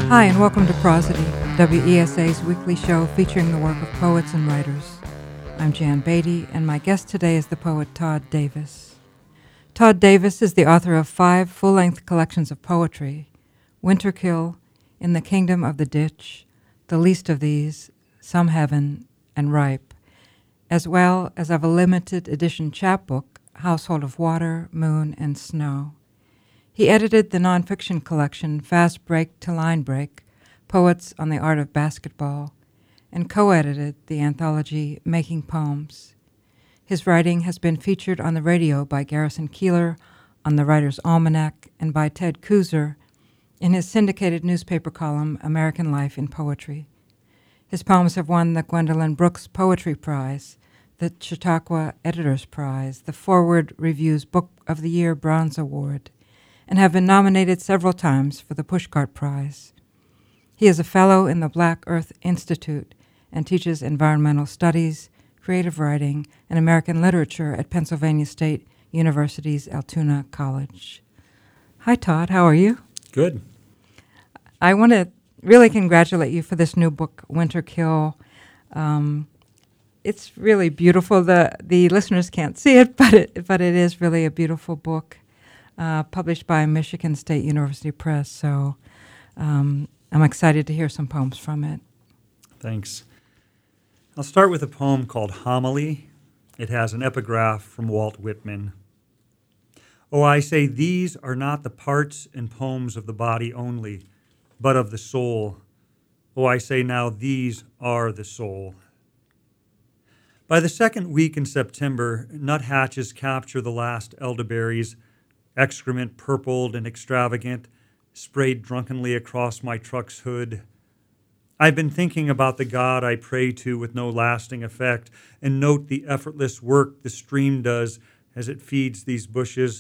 Hi, and welcome to Prosody, WESA's weekly show featuring the work of poets and writers. I'm Jan Beatty, and my guest today is the poet Todd Davis. Todd Davis is the author of 5 full-length collections of poetry: Winterkill, In the Kingdom of the Ditch, The Least of These, Some Heaven, and Ripe, as well as of a limited edition chapbook, Household of Water, Moon, and Snow. He edited the nonfiction collection Fast Break to Line Break, Poets on the Art of Basketball, and co-edited the anthology Making Poems. His writing has been featured on the radio by Garrison Keillor, on the Writer's Almanac, and by Ted Kooser in his syndicated newspaper column American Life in Poetry. His poems have won the Gwendolyn Brooks Poetry Prize, the Chautauqua Editors Prize, the Forward Review's Book of the Year Bronze Award, and have been nominated several times for the Pushcart Prize. He is a fellow in the Black Earth Institute and teaches environmental studies, creative writing, and American literature at Pennsylvania State University's Altoona College. Hi, Todd. How are you? Good. I want to really congratulate you for this new book, Winterkill. It's really beautiful. The listeners can't see it, but it is really a beautiful book. Published by Michigan State University Press, so I'm excited to hear some poems from it. Thanks. I'll start with a poem called Homily. It has an epigraph from Walt Whitman. Oh, I say these are not the parts and poems of the body only, but of the soul. Oh, I say now these are the soul. By the second week in September, nuthatches capture the last elderberries, excrement purpled and extravagant, sprayed drunkenly across my truck's hood. I've been thinking about the God I pray to with no lasting effect, and note the effortless work the stream does as it feeds these bushes.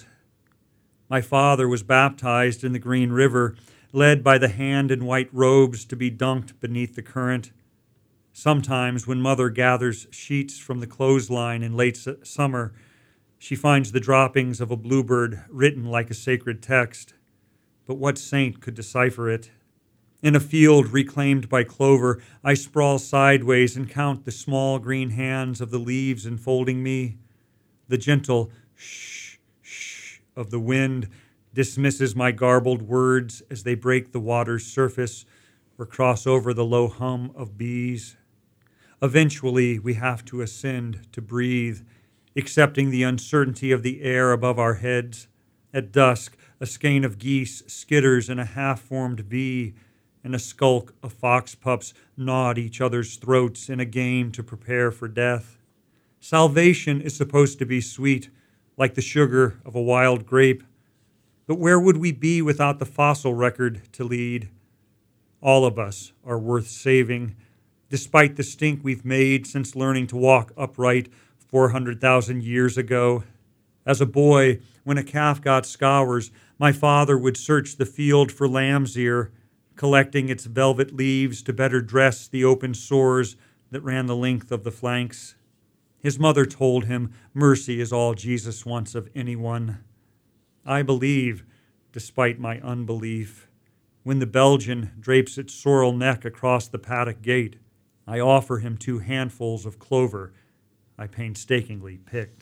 My father was baptized in the Green River, led by the hand in white robes to be dunked beneath the current. Sometimes when mother gathers sheets from the clothesline in late summer, she finds the droppings of a bluebird written like a sacred text. But what saint could decipher it? In a field reclaimed by clover, I sprawl sideways and count the small green hands of the leaves enfolding me. The gentle shh, shh of the wind dismisses my garbled words as they break the water's surface or cross over the low hum of bees. Eventually, we have to ascend to breathe, accepting the uncertainty of the air above our heads. At dusk, a skein of geese skitters in a half-formed V, and a skulk of fox pups gnaw at each other's throats in a game to prepare for death. Salvation is supposed to be sweet, like the sugar of a wild grape. But where would we be without the fossil record to lead? All of us are worth saving, despite the stink we've made since learning to walk upright 400,000 years ago. As a boy, when a calf got scours, my father would search the field for lamb's ear, collecting its velvet leaves to better dress the open sores that ran the length of the flanks. His mother told him, mercy is all Jesus wants of anyone. I believe, despite my unbelief. When the Belgian drapes its sorrel neck across the paddock gate, I offer him 2 handfuls of clover I painstakingly picked.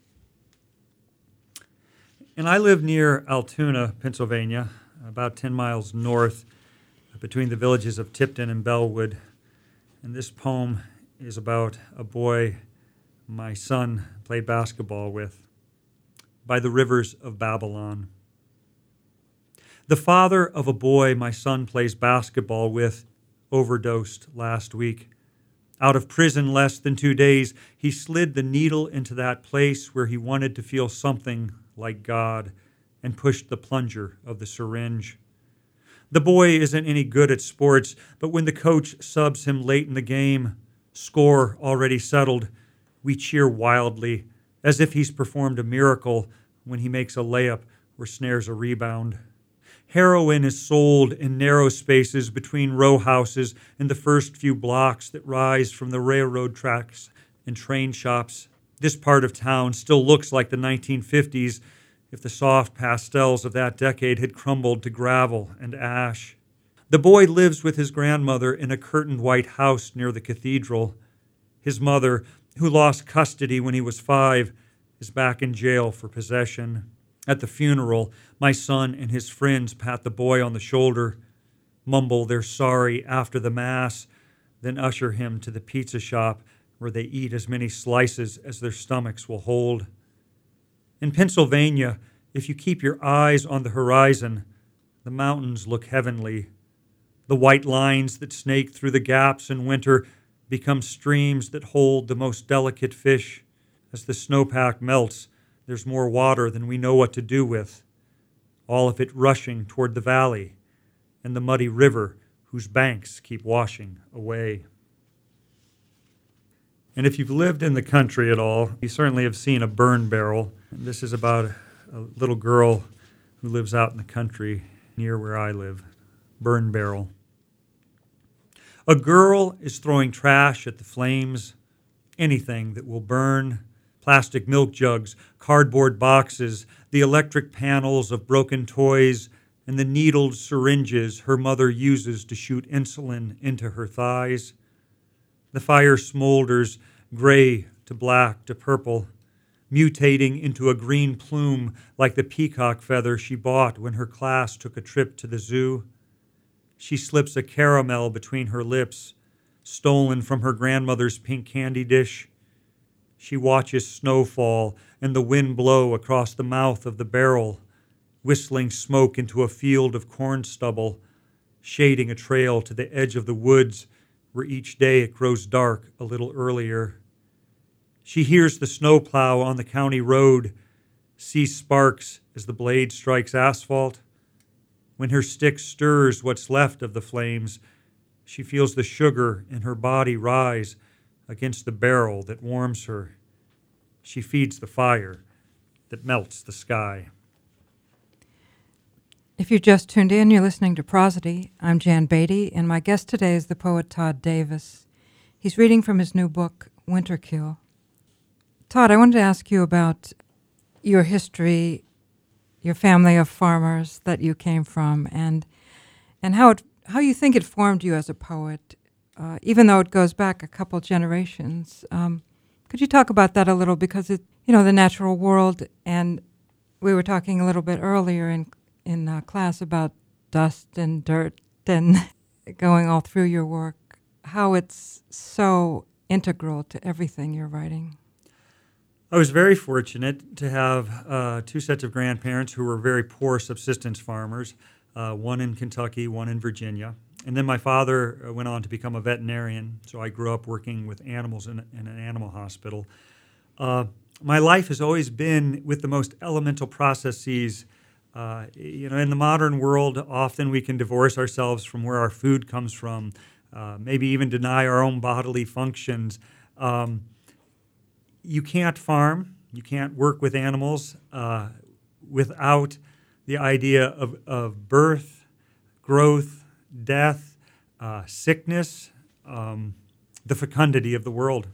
And I live near Altoona, Pennsylvania, about 10 miles north, between the villages of Tipton and Bellwood. And this poem is about a boy my son played basketball with, by the rivers of Babylon. The father of a boy my son plays basketball with overdosed last week. Out of prison less than 2 days, he slid the needle into that place where he wanted to feel something like God and pushed the plunger of the syringe. The boy isn't any good at sports, but when the coach subs him late in the game, score already settled, we cheer wildly, as if he's performed a miracle when he makes a layup or snares a rebound. Heroin is sold in narrow spaces between row houses in the first few blocks that rise from the railroad tracks and train shops. This part of town still looks like the 1950s if the soft pastels of that decade had crumbled to gravel and ash. The boy lives with his grandmother in a curtained white house near the cathedral. His mother, who lost custody when he was 5, is back in jail for possession. At the funeral, my son and his friends pat the boy on the shoulder, mumble they're sorry after the Mass, then usher him to the pizza shop where they eat as many slices as their stomachs will hold. In Pennsylvania, if you keep your eyes on the horizon, the mountains look heavenly. The white lines that snake through the gaps in winter become streams that hold the most delicate fish. As the snowpack melts, there's more water than we know what to do with, all of it rushing toward the valley and the muddy river whose banks keep washing away. And if you've lived in the country at all, you certainly have seen a burn barrel. This is about a little girl who lives out in the country near where I live. Burn barrel. A girl is throwing trash at the flames, anything that will burn, plastic milk jugs, cardboard boxes, the electric panels of broken toys, and the needled syringes her mother uses to shoot insulin into her thighs. The fire smolders, gray to black to purple, mutating into a green plume like the peacock feather she bought when her class took a trip to the zoo. She slips a caramel between her lips, stolen from her grandmother's pink candy dish. She watches snow fall and the wind blow across the mouth of the barrel, whistling smoke into a field of corn stubble, shading a trail to the edge of the woods where each day it grows dark a little earlier. She hears the snowplow on the county road, sees sparks as the blade strikes asphalt. When her stick stirs what's left of the flames, she feels the sugar in her body rise against the barrel that warms her. She feeds the fire that melts the sky. If you just tuned in, you're listening to Prosody. I'm Jan Beatty, and my guest today is the poet Todd Davis. He's reading from his new book, Winterkill. Todd, I wanted to ask you about your history, your family of farmers that you came from, and how you think it formed you as a poet, even though it goes back a couple generations. Could you talk about that a little? Because the natural world, and we were talking a little bit earlier in class about dust and dirt and going all through your work, how it's so integral to everything you're writing. I was very fortunate to have 2 sets of grandparents who were very poor subsistence farmers, one in Kentucky, one in Virginia. And then my father went on to become a veterinarian, so I grew up working with animals in an animal hospital. My life has always been with the most elemental processes. In the modern world, often we can divorce ourselves from where our food comes from, maybe even deny our own bodily functions. You can't farm, you can't work with animals without the idea of birth, growth, death, sickness, the fecundity of the world.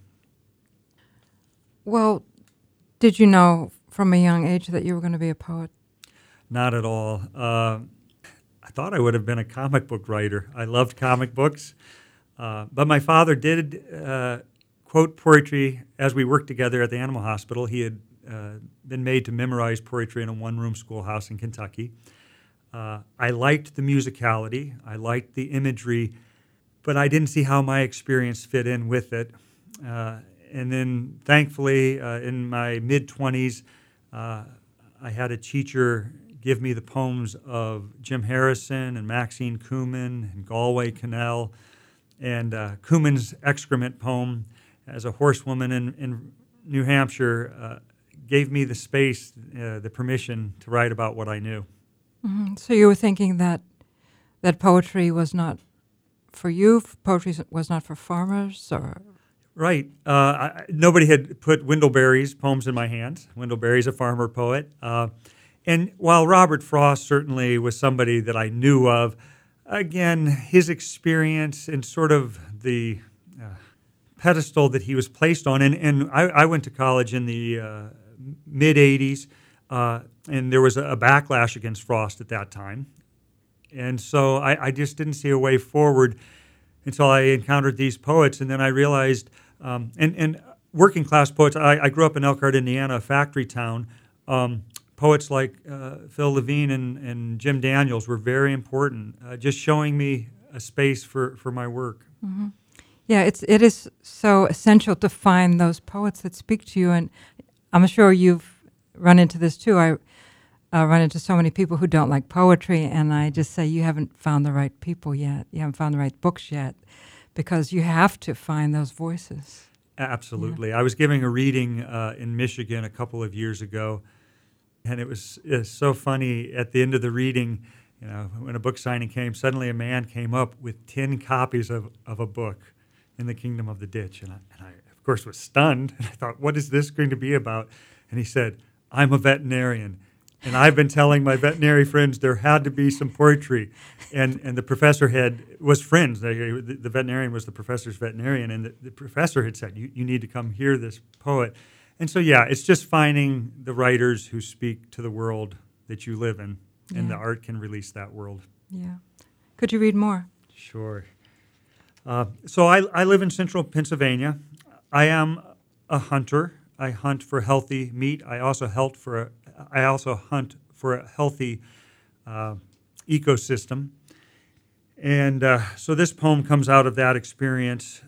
Well, did you know from a young age that you were going to be a poet? Not at all. I thought I would have been a comic book writer. I loved comic books. But my father did quote poetry as we worked together at the animal hospital. He had been made to memorize poetry in a one-room schoolhouse in Kentucky. I liked the musicality. I liked the imagery, but I didn't see how my experience fit in with it. And then, thankfully, in my mid-20s, I had a teacher give me the poems of Jim Harrison and Maxine Kumin and Galway Connell, and Kumin's excrement poem as a horsewoman in New Hampshire gave me the space, the permission to write about what I knew. Mm-hmm. So you were thinking that poetry was not for you, poetry was not for farmers, or? Right. Nobody had put Wendell poems in my hands. Wendell Berry's a farmer poet. And while Robert Frost certainly was somebody that I knew of, again, his experience and sort of the pedestal that he was placed on, and I went to college in the mid-'80s, and there was a backlash against Frost at that time. And so I just didn't see a way forward until I encountered these poets. And then I realized, and working class poets, I grew up in Elkhart, Indiana, a factory town. Poets like Phil Levine and Jim Daniels were very important, just showing me a space for my work. Mm-hmm. Yeah, it is so essential to find those poets that speak to you, and I'm sure you've run into this too. I run into so many people who don't like poetry, and I just say, you haven't found the right people yet. You haven't found the right books yet, because you have to find those voices. Absolutely. Yeah. I was giving a reading in Michigan a couple of years ago, and it was so funny. At the end of the reading, when a book signing came, suddenly a man came up with 10 copies of a book in the Kingdom of the Ditch. And I, of course, was stunned. And I thought, what is this going to be about? And he said, I'm a veterinarian, and I've been telling my veterinary friends there had to be some poetry. And the professor was friends. The veterinarian was the professor's veterinarian, and the professor had said, you need to come hear this poet. And so, yeah, it's just finding the writers who speak to the world that you live in, and the art can release that world. Yeah. Could you read more? Sure. So I live in central Pennsylvania. I am a hunter. I hunt for healthy meat. I also hunt for a healthy ecosystem. And so this poem comes out of that experience.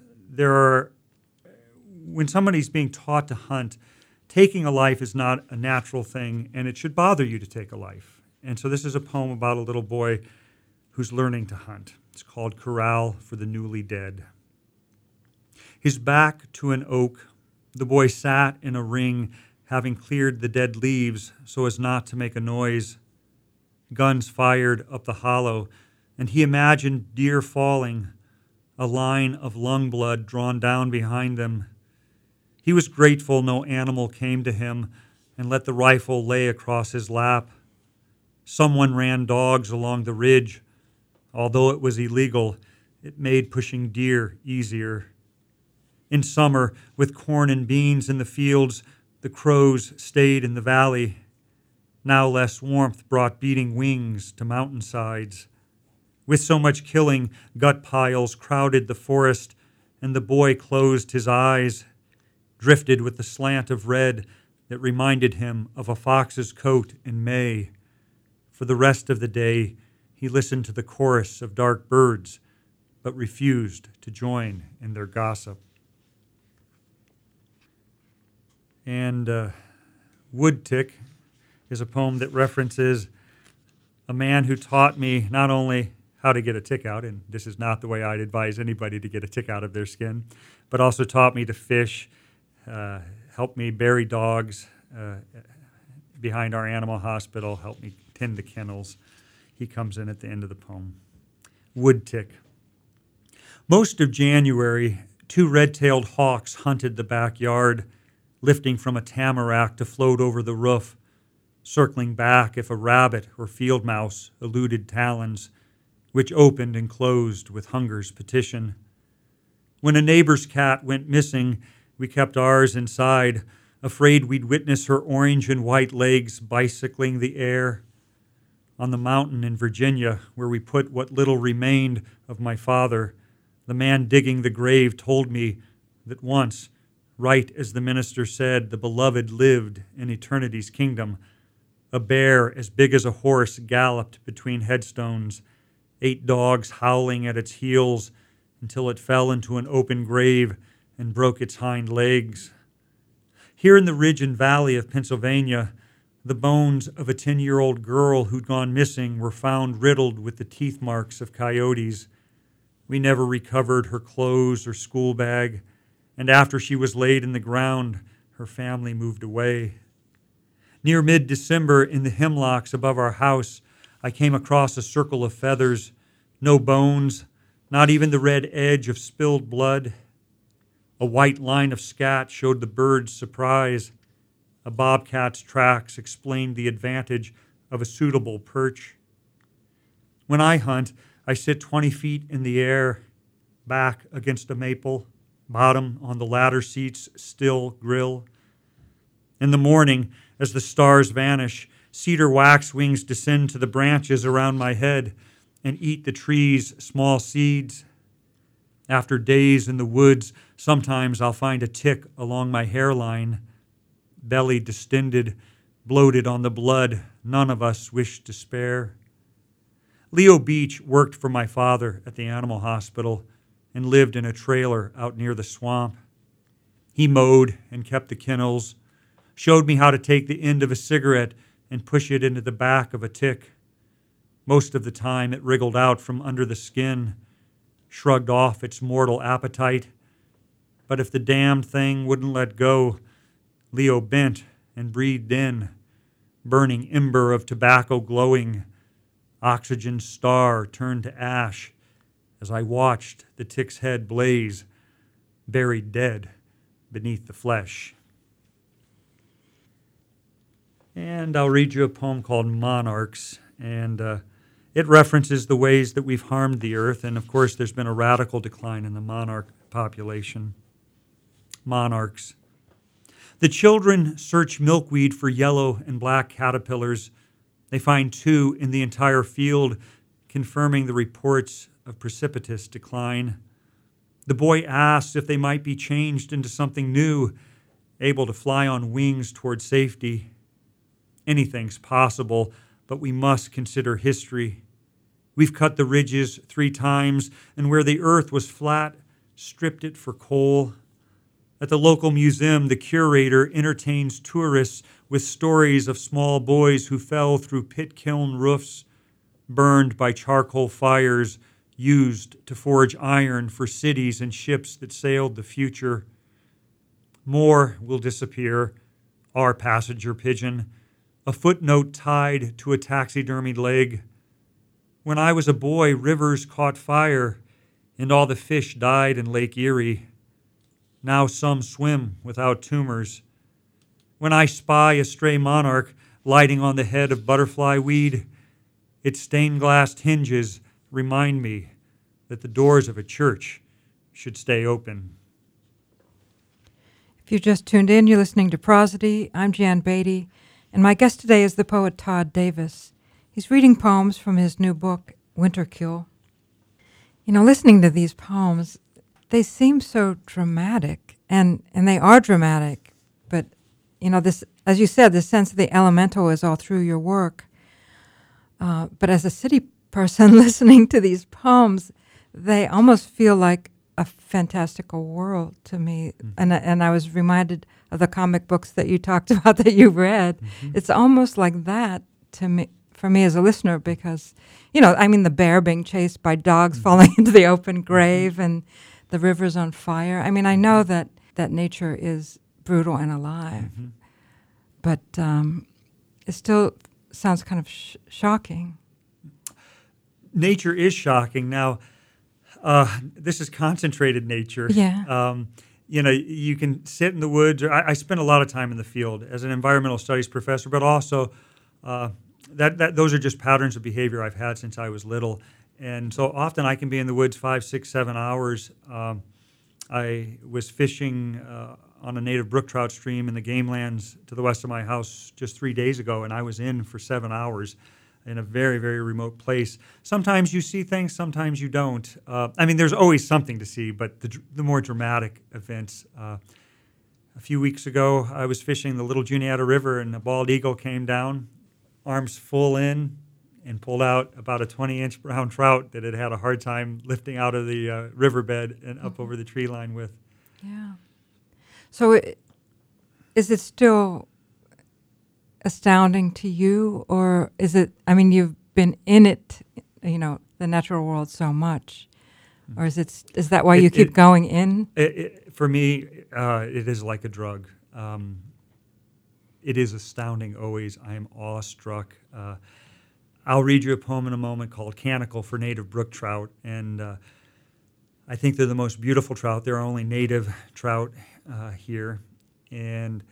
When somebody's being taught to hunt, taking a life is not a natural thing, and it should bother you to take a life. And so this is a poem about a little boy who's learning to hunt. It's called Corral for the Newly Dead. His back to an oak, the boy sat in a ring, having cleared the dead leaves so as not to make a noise. Guns fired up the hollow, and he imagined deer falling, a line of lung blood drawn down behind them. He was grateful no animal came to him and let the rifle lay across his lap. Someone ran dogs along the ridge. Although it was illegal, it made pushing deer easier. In summer, with corn and beans in the fields, the crows stayed in the valley. Now less warmth brought beating wings to mountainsides. With so much killing, gut piles crowded the forest, and the boy closed his eyes, drifted with the slant of red that reminded him of a fox's coat in May. For the rest of the day, he listened to the chorus of dark birds, but refused to join in their gossip. And Wood Tick is a poem that references a man who taught me not only how to get a tick out, and this is not the way I'd advise anybody to get a tick out of their skin, but also taught me to fish, helped me bury dogs behind our animal hospital, helped me tend the kennels. He comes in at the end of the poem. Wood Tick. Most of January, 2 red-tailed hawks hunted the backyard, lifting from a tamarack to float over the roof, circling back if a rabbit or field mouse eluded talons, which opened and closed with hunger's petition. When a neighbor's cat went missing, we kept ours inside, afraid we'd witness her orange and white legs bicycling the air. On the mountain in Virginia, where we put what little remained of my father, the man digging the grave told me that once, right as the minister said, the beloved lived in eternity's kingdom. A bear as big as a horse galloped between headstones, 8 dogs howling at its heels until it fell into an open grave and broke its hind legs. Here in the ridge and valley of Pennsylvania, the bones of a 10-year-old girl who'd gone missing were found riddled with the teeth marks of coyotes. We never recovered her clothes or school bag, and after she was laid in the ground, her family moved away. Near mid-December, in the hemlocks above our house, I came across a circle of feathers, no bones, not even the red edge of spilled blood. A white line of scat showed the bird's surprise. A bobcat's tracks explained the advantage of a suitable perch. When I hunt, I sit 20 feet in the air, back against a maple, bottom on the ladder seat's still grill. In the morning, as the stars vanish, cedar waxwings descend to the branches around my head, and eat the tree's small seeds. After days in the woods, sometimes I'll find a tick along my hairline, belly distended, bloated on the blood none of us wish to spare. Leo Beach worked for my father at the animal hospital and lived in a trailer out near the swamp. He mowed and kept the kennels, showed me how to take the end of a cigarette and push it into the back of a tick. Most of the time it wriggled out from under the skin, shrugged off its mortal appetite. But if the damned thing wouldn't let go, Leo bent and breathed in, burning ember of tobacco glowing. Oxygen star turned to ash as I watched the tick's head blaze, buried dead beneath the flesh. And I'll read you a poem called Monarchs, and it references the ways that we've harmed the earth, and of course there's been a radical decline in the monarch population. Monarchs. The children search milkweed for yellow and black caterpillars. They find 2 in the entire field, confirming the reports of precipitous decline. The boy asks if they might be changed into something new, able to fly on wings toward safety. Anything's possible, but we must consider history. We've cut the ridges 3 times, and where the earth was flat, stripped it for coal. At the local museum, the curator entertains tourists with stories of small boys who fell through pit kiln roofs, burned by charcoal fires used to forge iron for cities and ships that sailed the future. More will disappear, our passenger pigeon, a footnote tied to a taxidermied leg. When I was a boy, rivers caught fire, and all the fish died in Lake Erie. Now some swim without tumors. When I spy a stray monarch lighting on the head of butterfly weed, its stained-glass hinges remind me that the doors of a church should stay open. If you just tuned in, you're listening to Prosody. I'm Jan Beatty, and my guest today is the poet Todd Davis. He's reading poems from his new book, Winterkill. You know, listening to these poems, they seem so dramatic, and they are dramatic, but, you know, this, as you said, the sense of the elemental is all through your work. But as a city person listening to these poems, they almost feel like a fantastical world to me. Mm-hmm. And I was reminded of the comic books that you talked about that you read. Mm-hmm. It's almost like that to me, for me as a listener, because, you know, I mean, the bear being chased by dogs mm-hmm. falling into the open grave mm-hmm. and the river's on fire. I mean, I know that nature is brutal and alive, mm-hmm. but it still sounds kind of shocking. Nature is shocking. Now, this is concentrated nature. Yeah. You know, you can sit in the woods. I spend a lot of time in the field as an environmental studies professor, but also those are just patterns of behavior I've had since I was little. And so often I can be in the woods 5, 6, 7 hours. I was fishing on a native brook trout stream in the game lands to the west of my house just 3 days ago, and I was in for 7 hours in a very, very remote place. Sometimes you see things, sometimes you don't. I mean, there's always something to see, but the more dramatic events. A few weeks ago, I was fishing the Little Juniata River, and a bald eagle came down, arms full in, and pulled out about a 20-inch brown trout that had had a hard time lifting out of the riverbed and up mm-hmm. over the tree line with. Yeah. So is it still astounding to you, or is it, I mean, you've been in it, you know, the natural world so much, or is that why you keep going in? For me, it is like a drug. It is astounding always. I am awestruck. I'll read you a poem in a moment called Canticle for Native Brook Trout, and I think they're the most beautiful trout. There are only native trout here, and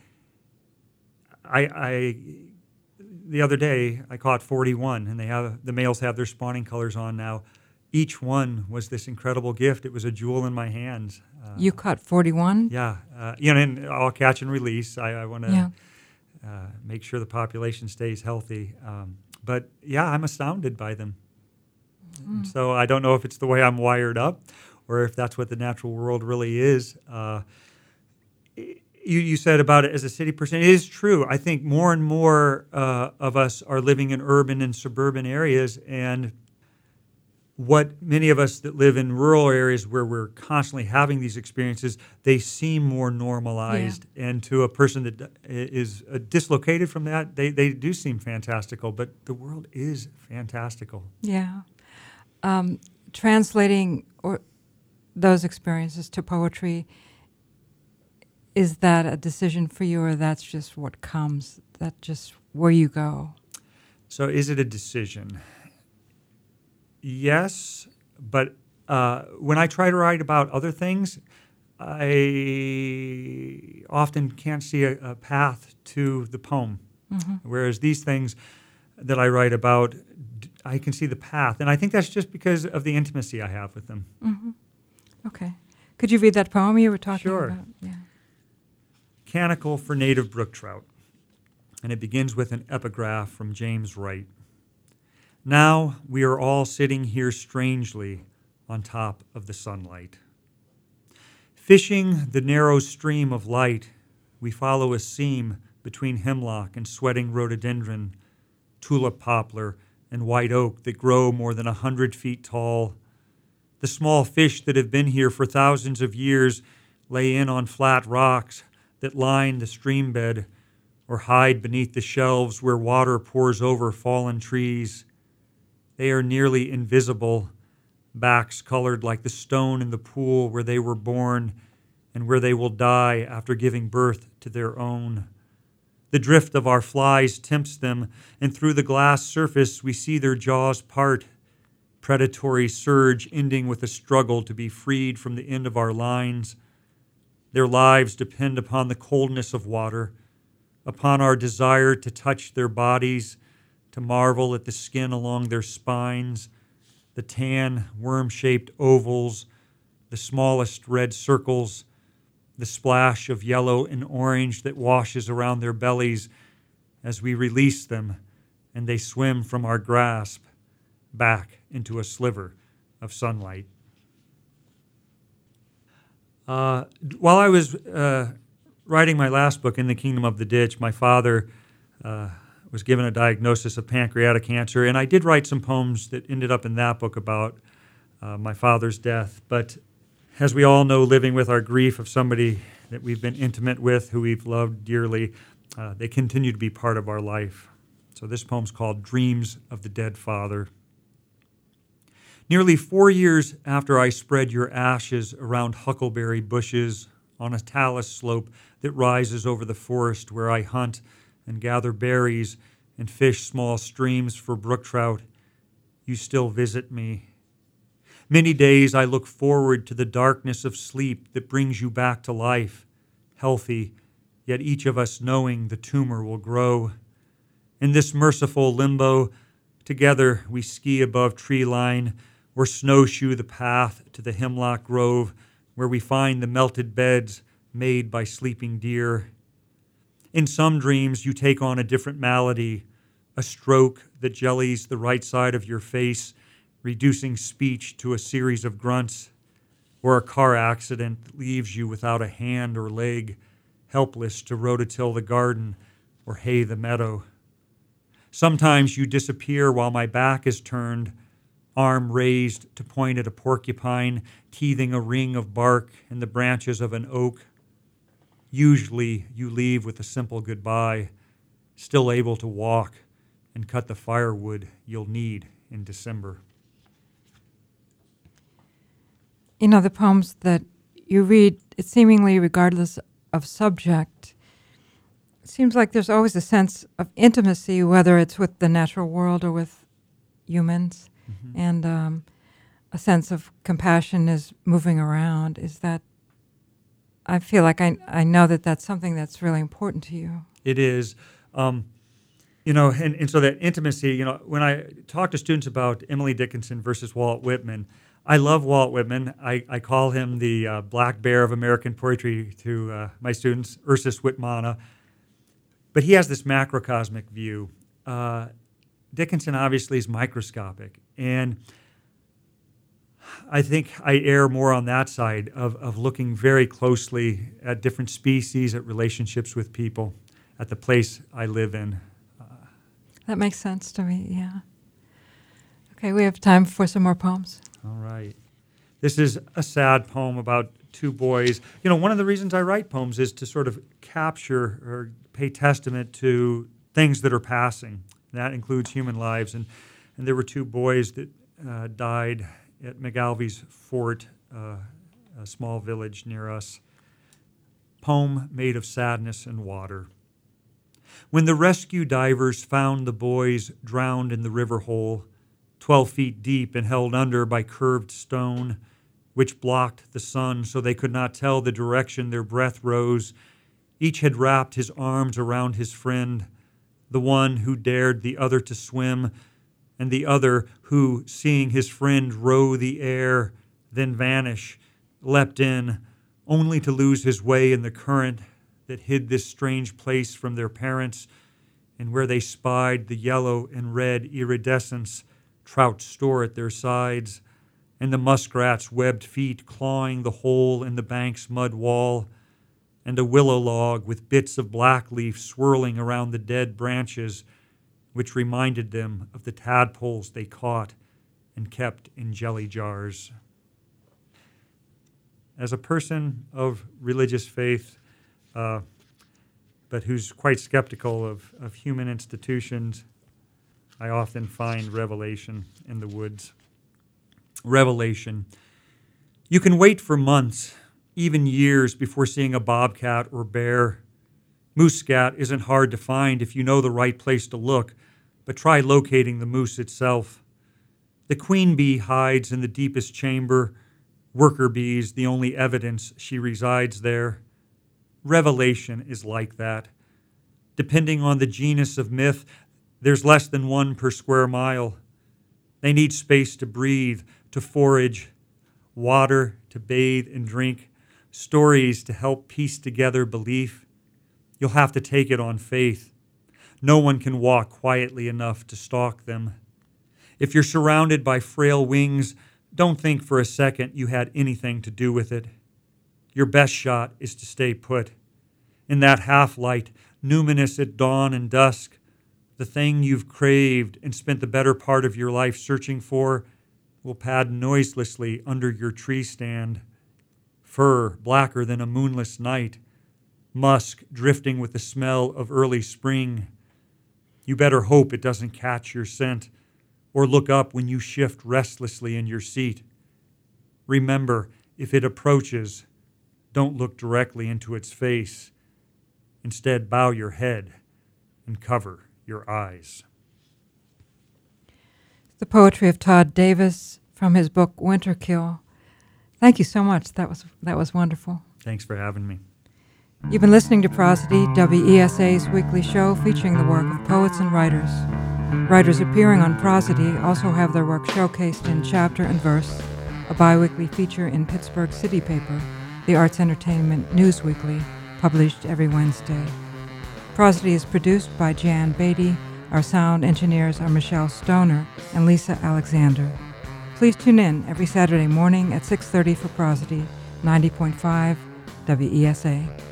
I the other day I caught 41, and the males have their spawning colors on now. Each one was this incredible gift. It was a jewel in my hands. You caught 41? Yeah, you know, and I'll catch and release. I want to make sure the population stays healthy. But yeah, I'm astounded by them. So I don't know if it's the way I'm wired up or if that's what the natural world really is. You said about it as a city person. It is true. I think more and more of us are living in urban and suburban areas, and what many of us that live in rural areas where we're constantly having these experiences, they seem more normalized. Yeah. And to a person that is dislocated from that, they do seem fantastical, but the world is fantastical. Yeah. Translating those experiences to poetry, is that a decision for you, or that's just what comes, that's just where you go? So is it a decision? Yes, but when I try to write about other things, I often can't see a path to the poem. Mm-hmm. Whereas these things that I write about, I can see the path. And I think that's just because of the intimacy I have with them. Mm-hmm. Okay. Could you read that poem you were talking about? Sure. Yeah. Canticle for Native Brook Trout. And it begins with an epigraph from James Wright. Now we are all sitting here strangely on top of the sunlight. Fishing the narrow stream of light, we follow a seam between hemlock and sweating rhododendron, tulip poplar, and white oak that grow more than 100 feet tall. The small fish that have been here for thousands of years lay in on flat rocks that line the stream bed or hide beneath the shelves where water pours over fallen trees. They are nearly invisible, backs colored like the stone in the pool where they were born and where they will die after giving birth to their own. The drift of our flies tempts them, and through the glass surface we see their jaws part, predatory surge ending with a struggle to be freed from the end of our lines. Their lives depend upon the coldness of water, upon our desire to touch their bodies, to marvel at the skin along their spines, the tan, worm-shaped ovals, the smallest red circles, the splash of yellow and orange that washes around their bellies as we release them and they swim from our grasp back into a sliver of sunlight. While I was writing my last book, In the Kingdom of the Ditch, my father was given a diagnosis of pancreatic cancer, and I did write some poems that ended up in that book about my father's death. But as we all know, living with our grief of somebody that we've been intimate with, who we've loved dearly, they continue to be part of our life. So this poem's called Dreams of the Dead Father. Nearly 4 years after I spread your ashes around huckleberry bushes on a talus slope that rises over the forest where I hunt and gather berries and fish small streams for brook trout, you still visit me. Many days I look forward to the darkness of sleep that brings you back to life, healthy, yet each of us knowing the tumor will grow. In this merciful limbo, together we ski above tree line or snowshoe the path to the hemlock grove where we find the melted beds made by sleeping deer. In some dreams, you take on a different malady, a stroke that jellies the right side of your face, reducing speech to a series of grunts, or a car accident that leaves you without a hand or leg, helpless to rototill the garden or hay the meadow. Sometimes you disappear while my back is turned, arm raised to point at a porcupine, teething a ring of bark in the branches of an oak. Usually you leave with a simple goodbye, still able to walk and cut the firewood you'll need in December. You know, the poems that you read, it seemingly regardless of subject, it seems like there's always a sense of intimacy, whether it's with the natural world or with humans, and a sense of compassion is moving around. Is that, I feel like I know that that's something that's really important to you. It is. You know, and so that intimacy, you know, when I talk to students about Emily Dickinson versus Walt Whitman, I love Walt Whitman. I call him the black bear of American poetry to my students, Ursus Whitmana. But he has this macrocosmic view. Dickinson obviously is microscopic. And I think I err more on that side of looking very closely at different species, at relationships with people, at the place I live in. That makes sense to me, yeah. Okay, we have time for some more poems. All right. This is a sad poem about two boys. You know, one of the reasons I write poems is to sort of capture or pay testament to things that are passing. That includes human lives. And there were two boys that died at McAlvey's Fort, a small village near us. Poem made of sadness and water. When the rescue divers found the boys drowned in the river hole, 12 feet deep and held under by curved stone, which blocked the sun so they could not tell the direction their breath rose, each had wrapped his arms around his friend, the one who dared the other to swim, and the other who, seeing his friend row the air, then vanish, leapt in, only to lose his way in the current that hid this strange place from their parents, and where they spied the yellow and red iridescence trout store at their sides, and the muskrat's webbed feet clawing the hole in the bank's mud wall, and a willow log with bits of black leaf swirling around the dead branches, which reminded them of the tadpoles they caught and kept in jelly jars. As a person of religious faith, but who's quite skeptical of human institutions, I often find revelation in the woods. Revelation. You can wait for months, even years, before seeing a bobcat or bear. Moose scat isn't hard to find if you know the right place to look, but try locating the moose itself. The queen bee hides in the deepest chamber, worker bees the only evidence she resides there. Revelation is like that. Depending on the genus of myth, there's less than one per square mile. They need space to breathe, to forage, water to bathe and drink, stories to help piece together belief. You'll have to take it on faith. No one can walk quietly enough to stalk them. If you're surrounded by frail wings, don't think for a second you had anything to do with it. Your best shot is to stay put. In that half-light, numinous at dawn and dusk, the thing you've craved and spent the better part of your life searching for will pad noiselessly under your tree stand. Fur blacker than a moonless night, musk drifting with the smell of early spring. You better hope it doesn't catch your scent or look up when you shift restlessly in your seat. Remember, if it approaches, don't look directly into its face. Instead, bow your head and cover your eyes. The poetry of Todd Davis from his book Winterkill. Thank you so much. That was wonderful. Thanks for having me. You've been listening to Prosody, WESA's weekly show featuring the work of poets and writers. Writers appearing on Prosody also have their work showcased in Chapter and Verse, a bi-weekly feature in Pittsburgh City Paper, the Arts Entertainment News Weekly, published every Wednesday. Prosody is produced by Jan Beatty. Our sound engineers are Michelle Stoner and Lisa Alexander. Please tune in every Saturday morning at 6:30 for Prosody, 90.5 WESA.